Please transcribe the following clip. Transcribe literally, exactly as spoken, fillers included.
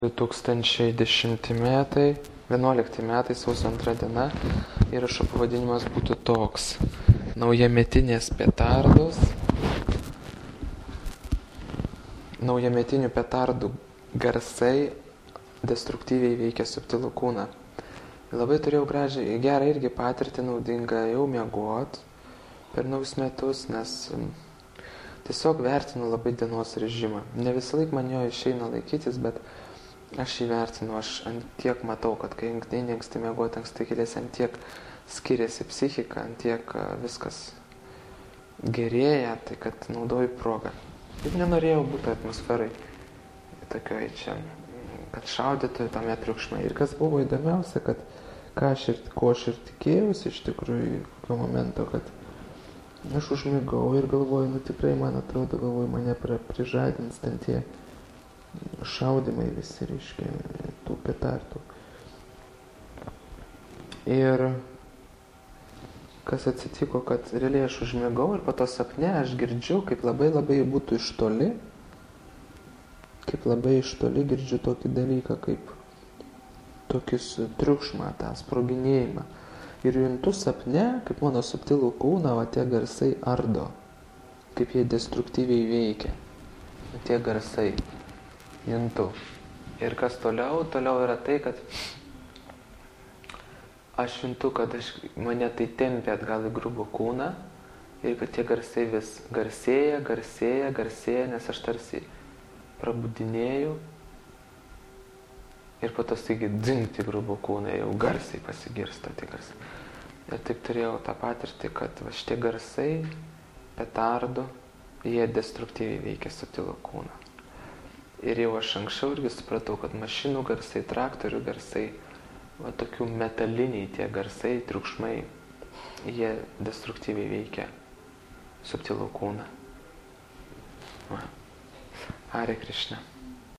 du tūkstančiai dešimti metai, vienuolikti metai, sausio antra diena, įrašo pavadinimas būtų toks: naujametinės petardos, naujametinių petardų garsai destruktyviai veikia subtilų kūną. Labai turėjau gražią, gerą irgi patirtį, naudingą jau miegot per naujus metus, nes tiesiog vertinu labai dienos režimą. Ne visą laiką man jo išeina laikytis, bet aš jį vertinu, aš ant tiek matau, kad kai eini anksti miegoti, anksti keliasi, ant tiek skiriasi psichika, ant tiek viskas gerėja, tai kad naudoju progą. Ir nenorėjau būti atmosferai tokioj čia, kad šaudytų tame triukšme. Ir kas buvo įdomiausia, kad ką aš ir, ko aš ir tikėjausi iš tikrųjų, kokio momento, kad aš užmigau ir galvoju, nu tikrai man atrodo, galvoju, mane prižadins ten tie šaudimai visi, reiškia, tų petardų. Ir kas atsitiko, kad realiai aš užmigau ir po to sapne aš girdžiu, kaip labai labai būtų iš toli, kaip labai iš toli girdžiu tokį dalyką, kaip tokius triukšmą, tą sproginėjimą. Ir juntu sapne, kaip mano subtilų kūną, o tie garsai ardo, kaip jie destruktyviai veikia, tie garsai. Juntu. Ir kas toliau? Toliau yra tai, kad aš juntu, kad aš, mane tai tempia atgal į grubų kūną ir kad tie garsai vis garsėja, garsėja, garsėja, nes aš tarsi prabudinėju ir po to staigiai dzingt į grubų kūną, jau garsiai pasigirsta tie garsai. Ir taip turėjau tą patirtį, kad va šitie garsai, petardų, jie destruktyviai veikia subtilų kūną. Ir jau aš anksčiau irgi supratau, kad mašinų garsai, traktorių garsai, va tokių metaliniai tie garsai, triukšmai, jie destruktyviai veikia subtilų kūną. Va. Hare Krishna.